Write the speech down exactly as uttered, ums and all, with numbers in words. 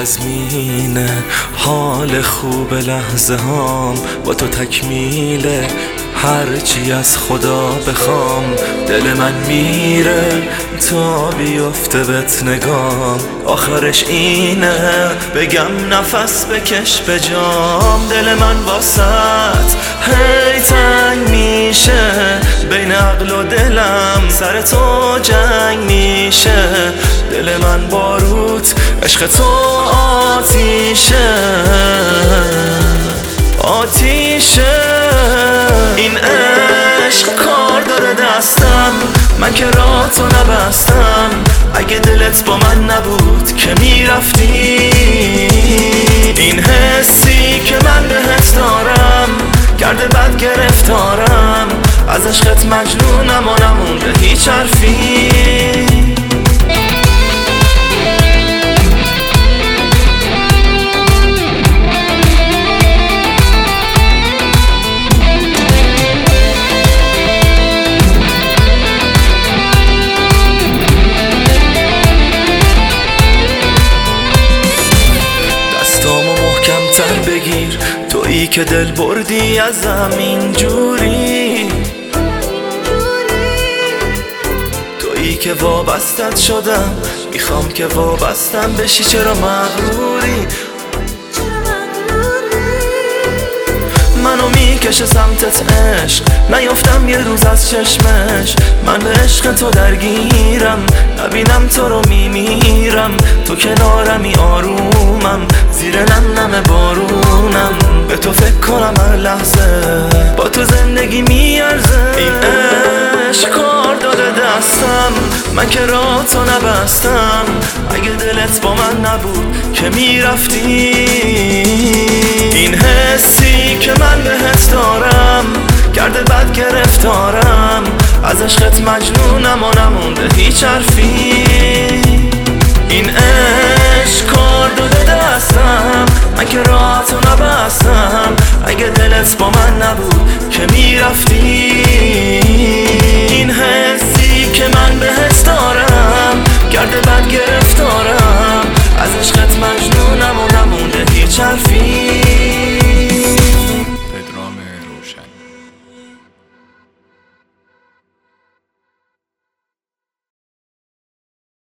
تضمینه، حال خوب لحظه هام با تو تکمیله. هرچی از خدا بخوام دل من میره تا بیفته بهت نگام. آخرش اینه بگم نفس بکش به جام. دل من واسط هی تنگ میشه، بین عقل و دلم سر تو جنگ میشه. دل من باروت عشق تو آتیشه، آتیشه. این عشق کار داره دستم، من که راه تو نبستم. اگه دلت با من نبود که میرفتی. این حسی که من بهت دارم کرده بد گرفتارم. از عشقت مجنونم و نمونده هیچ حرفی. بگیر تویی که دل بردی ازم اینجوری، تویی که وابستت شدم، میخوام که وابستم بشی. چرا مغروری؟ منو میکشه سمتت عشق، نیافتم یه روز از چشمش. من به عشق تو درگیرم، نبینم تو رو میمیرم. تو کنارمی آرومم، زیر نم نم بارونم. به تو فکر کنم هر لحظه، با تو زندگی میارزه. این عشق کار داده دستم، من که راه تو نبستم. اگه دلت با من نبود که میرفتی. این حسی که من بهت دارم کرده بد گرفتارم. از عشقت مجنونم و نمونده هیچ حرفی. این عشق کار داده دستم، من که راه تو نبستم. اگه دلت با من نبود که میرفتی. این حسی که من بهت